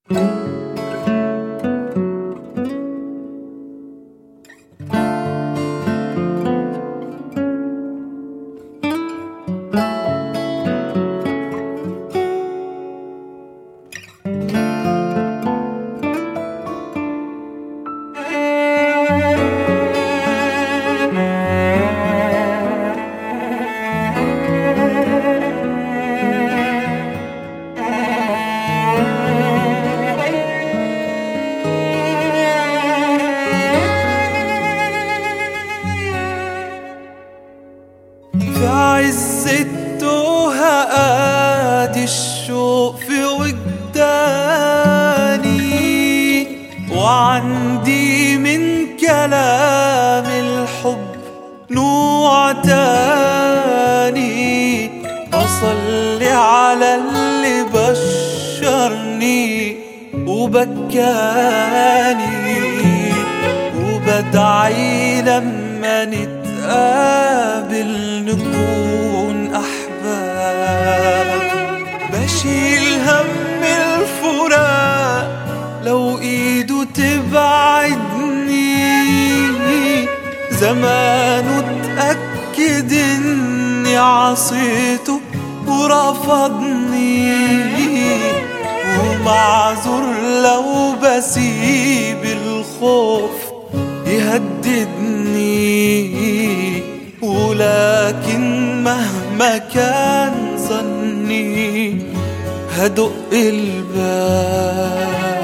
في عز التوهة آدي الشوق في وجداني، وعندي من كلام الحب نوع تاني. أصلي على اللي بشرني وبكاني، وبدعي لما نتقابل نكون أحباب. بشيل هم الفراق لو إيده تبعدني، زمانه اتأكد إني عصيته ورفضني، ومعذور لو بسيب الخوف يهددني. ولكن مهما كان ظني هدق الباب.